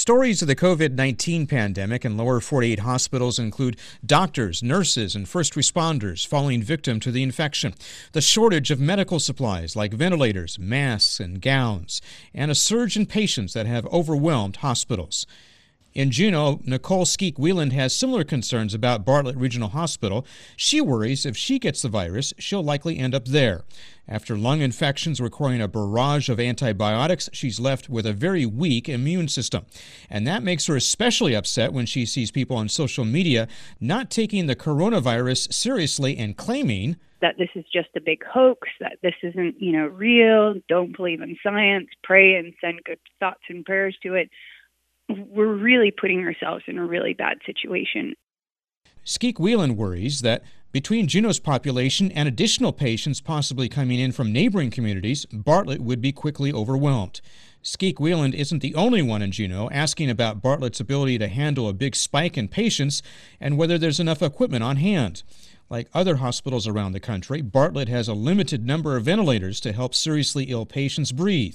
Stories of the COVID-19 pandemic in lower 48 hospitals include doctors, nurses, and first responders falling victim to the infection, the shortage of medical supplies like ventilators, masks, and gowns, and a surge in patients that have overwhelmed hospitals. In Juneau, Nicole Skeek-Wieland has similar concerns about Bartlett Regional Hospital. She worries if she gets the virus, she'll likely end up there. After lung infections requiring a barrage of antibiotics, she's left with a very weak immune system. And that makes her especially upset when she sees people on social media not taking the coronavirus seriously and claiming that this is just a big hoax, that this isn't, real, don't believe in science, pray and send good thoughts and prayers to it. We're really putting ourselves in a really bad situation. Skeek-Wieland worries that between Juneau's population and additional patients possibly coming in from neighboring communities, Bartlett would be quickly overwhelmed. Skeek-Wieland isn't the only one in Juneau asking about Bartlett's ability to handle a big spike in patients and whether there's enough equipment on hand. Like other hospitals around the country, Bartlett has a limited number of ventilators to help seriously ill patients breathe.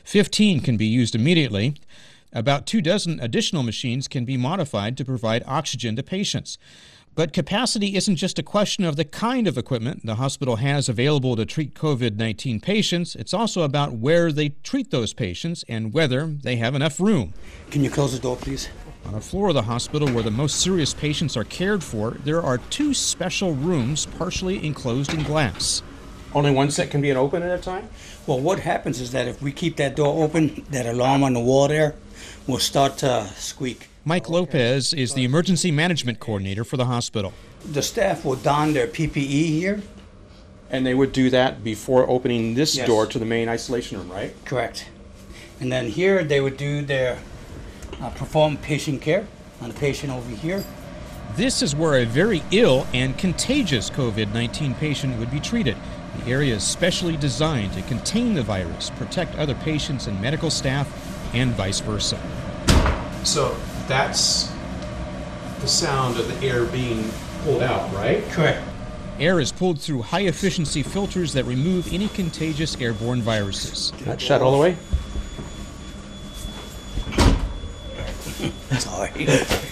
15 can be used immediately. About 24 additional machines can be modified to provide oxygen to patients. But capacity isn't just a question of the kind of equipment the hospital has available to treat COVID-19 patients. It's also about where they treat those patients and whether they have enough room. Can you close the door, please? On a floor of the hospital where the most serious patients are cared for, there are 2 special rooms partially enclosed in glass. Only one set can be open at a time? Well, what happens is that if we keep that door open, that alarm on the wall there will start to squeak. Mike Lopez is the emergency management coordinator for the hospital. The staff will don their PPE here. And they would do that before opening this Yes. door to the main isolation room, right? Correct. And then here they would do their perform patient care on the patient over here. This is where a very ill and contagious COVID-19 patient would be treated. The area is specially designed to contain the virus, protect other patients and medical staff, and vice versa. So that's the sound of the air being pulled out, right? Correct. Air is pulled through high-efficiency filters that remove any contagious airborne viruses. That shut all the way? Sorry.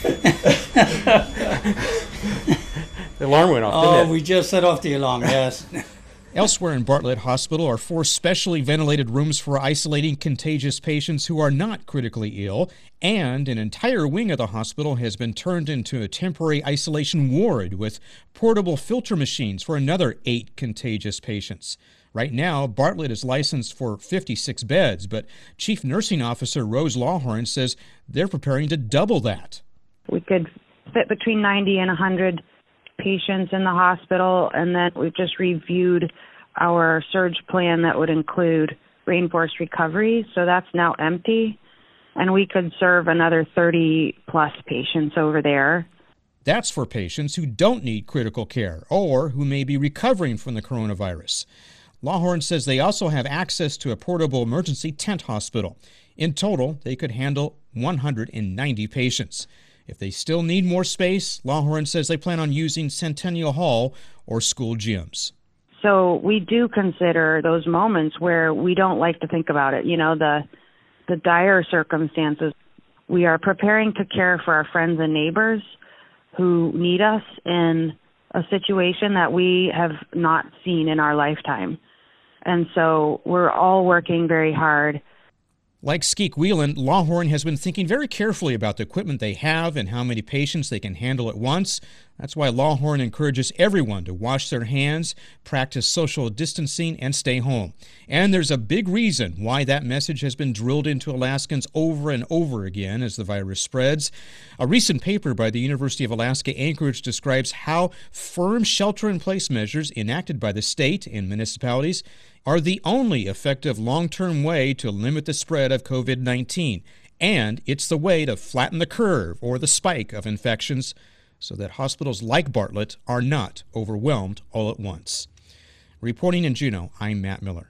The alarm went off, didn't it? We just set off the alarm, yes. Elsewhere in Bartlett Hospital are 4 specially ventilated rooms for isolating contagious patients who are not critically ill, and an entire wing of the hospital has been turned into a temporary isolation ward with portable filter machines for another 8 contagious patients. Right now, Bartlett is licensed for 56 beds, but Chief Nursing Officer Rose Lawhorn says they're preparing to double that. We could fit between 90 and 100 patients in the hospital, and then we've just reviewed our surge plan that would include Rainforest Recovery, so that's now empty, and we could serve another 30-plus patients over there. That's for patients who don't need critical care or who may be recovering from the coronavirus. Lawhorn says they also have access to a portable emergency tent hospital. In total, they could handle 190 patients. If they still need more space, Lawhorn says they plan on using Centennial Hall or school gyms. So we do consider those moments where we don't like to think about it, the dire circumstances. We are preparing to care for our friends and neighbors who need us in a situation that we have not seen in our lifetime. And so we're all working very hard. Like Skeek-Wieland, Lawhorn has been thinking very carefully about the equipment they have and how many patients they can handle at once. That's why Lawhorn encourages everyone to wash their hands, practice social distancing, and stay home. And there's a big reason why that message has been drilled into Alaskans over and over again as the virus spreads. A recent paper by the University of Alaska Anchorage describes how firm shelter-in-place measures enacted by the state and municipalities are the only effective long-term way to limit the spread of COVID-19. And it's the way to flatten the curve or the spike of infections so that hospitals like Bartlett are not overwhelmed all at once. Reporting in Juneau, I'm Matt Miller.